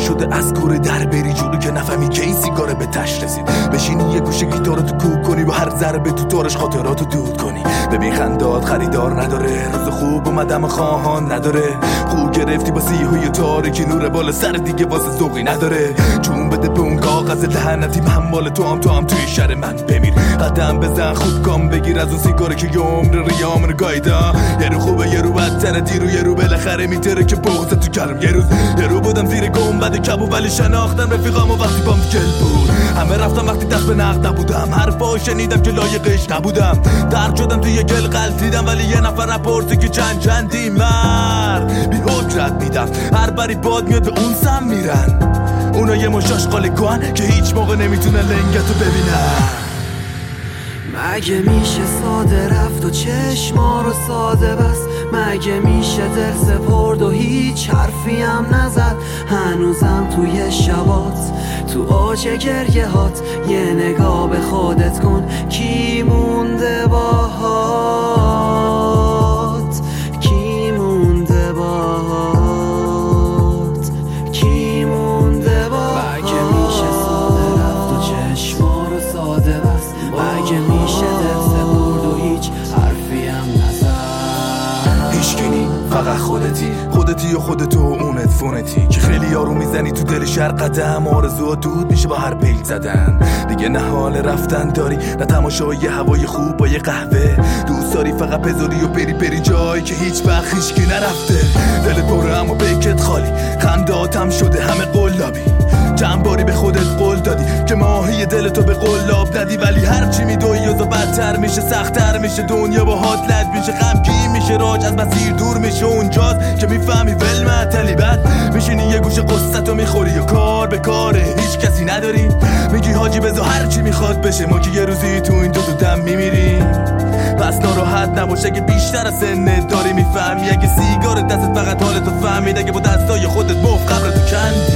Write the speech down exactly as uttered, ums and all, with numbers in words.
شده از کوره در بری جلو که نفهمی که این سیگاره به تش رسید. بشینی یه گوشه گیتارتو کوک کنی و هر ضربه تو تارش خاطراتو دود کنی. ببین خندات خریدار نداره، روز خوب اومدم خواهان نداره. خوب گرفتی با سیاهی تاریکی، نور بالا سر دیگه واسه ذوقی نداره. جون بده به اون کاغذ لعنتی، من مال تو هم تو هم توی شهر من بمیر. قدم بزن خوب کام بگیر از اون سیگاره که یه عمر ریامن گایدا. یه رو خوبه یه رو بدتره، دیرو یه رو بالاخره میتره که بغض تو کلم. یه روز یه رو بودم زیر گنبد کبو ولی شناختم رفیقامو وقتی بام گل بود. همه رفتم وقتی دست به نقد نبودم، حرفا شنیدم که لایقش نبودم. درد شدم توی گل غلطیدم ولی یه نفر نپرسی که چند چندی مرد بی حجرت میدم. هر بری باد میاد به اون سم میرن، اونا یه مشاش قالی کن که هیچ موقع نمیتونه لنگتو ببینن. مگه میشه ساده رفت و چشما رو ساده بست؟ مگه میشه دل سپرد و هیچ حرفی هم نزد؟ هنوزم توی شبات تو اوج گریه هات یه نگاه به خودت کن، کی مونده باهات؟ کی مونده باهات؟ کی مونده باهات؟ مگه میشه ساده رفت و چشما رو ساده بست؟ مگه میشه دل سپرد و هیچ حرفی هم نزد؟ هیچکی فقط خودتی، خودتی و خودتو و اونت فونتی که خیلی یارو میزنی تو دل شهر قدم. آرزوها دود میشه با هر بیل زدن. دیگه نه حال رفتن داری نه تماشای هوای خوب با یه قهوه. دوست داری فقط بذاری و بری بری جایی که هیچ وقت هیچکی نرفته. دلت پره اما بیکت خالی، خنداتم شده همه قلابی. چند باری به خودت قول دادی که ماهی دلتو به قلاب ندی، ولی هرچی میدوی و بدتر میشه، سختتر میشه، دنیا با هات لج میشه، غمگین میشه، راج از مسیر دور میشه. اونجاست که میفهمی ول معطلی، بعد میشینی یه گوشه قصتو میخوری و کار به کاره هیچ کسی نداری. میگی حاجی بذار هرچی میخواد بشه، ما که یه روزی تو این دو تا دم میمیریم. پس ناراحت نباش اگه بیشتر از سنت داری میفهمی، اگه سیگار دستت فقط حالتو فهمید، اگه با دستای خودت مفت قبرتو کندی.